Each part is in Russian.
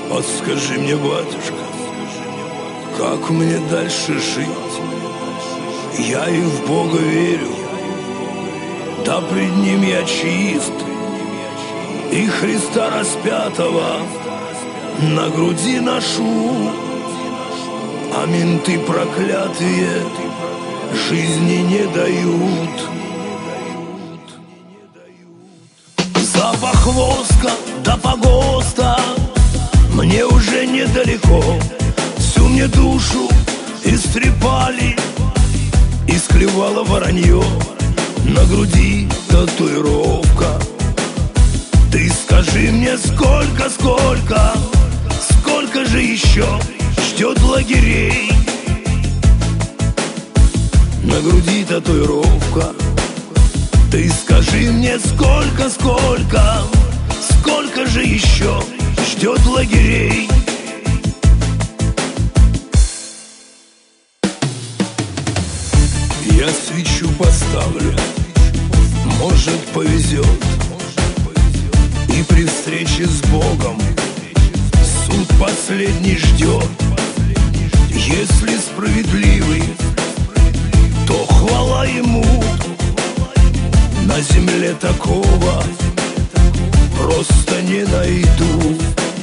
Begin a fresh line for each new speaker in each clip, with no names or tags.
Подскажи мне, батюшка, как мне дальше жить? Я и в Бога верю, да пред Ним я чист, и Христа распятого на груди ношу, а менты проклятые жизни не дают. Запах воска до погоста мне уже недалеко. Всю мне душу истрепали, исклевало воронье. На груди татуировка. Ты скажи мне, сколько же еще ждет лагерей? На груди татуировка. Ты скажи мне, сколько же еще ждет лагерей? Я свечу поставлю, может повезет, и при встрече с Богом суд последний ждет. Если справедливый, то хвала Ему. На земле такого просто не найду.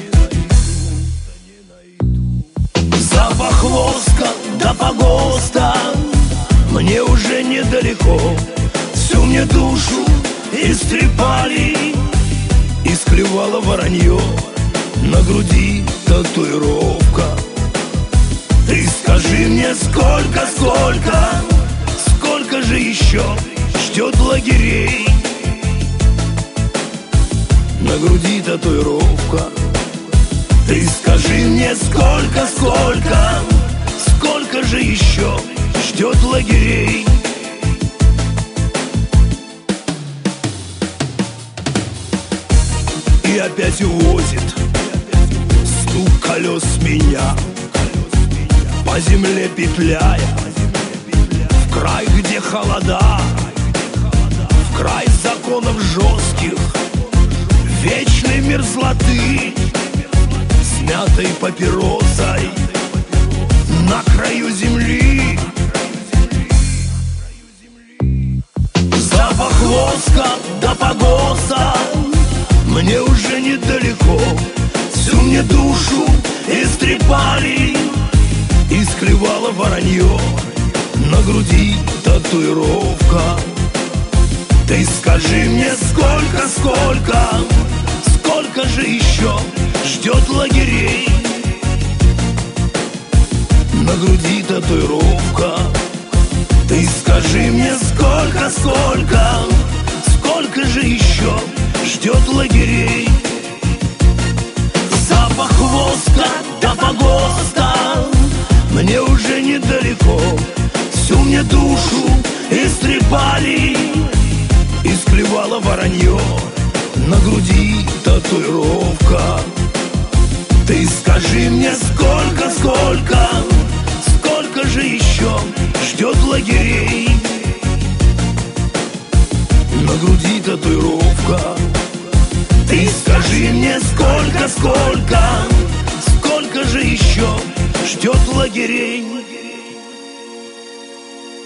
Запах воска до погоста мне уже недалеко. Всю мне душу истрепали, исклевало воронье. На груди татуировка. Ты скажи мне, сколько же еще ждет лагерей? На груди татуировка. Ты скажи мне, сколько же еще ждет лагерей? И опять увозит стук колес меня, по земле петляя, в край, где холода, в край законов жестких, вечной мерзлоты, смятой папиросой на краю земли. Запах воска до погоста мне уже недалеко. Всю мне душу истрепали, исклевало воронье. На груди татуировка. Ты скажи мне, сколько же еще ждет лагерей? На груди татуировка. Ты скажи мне, сколько же еще ждет лагерей? Запах воска до погоста мне уже недалеко. Всю мне душу истрепали, исклевало воронье. На груди татуировка. Ты скажи мне, сколько же еще ждет лагерей? На груди татуировка. Ты скажи мне, сколько же еще ждет лагерей?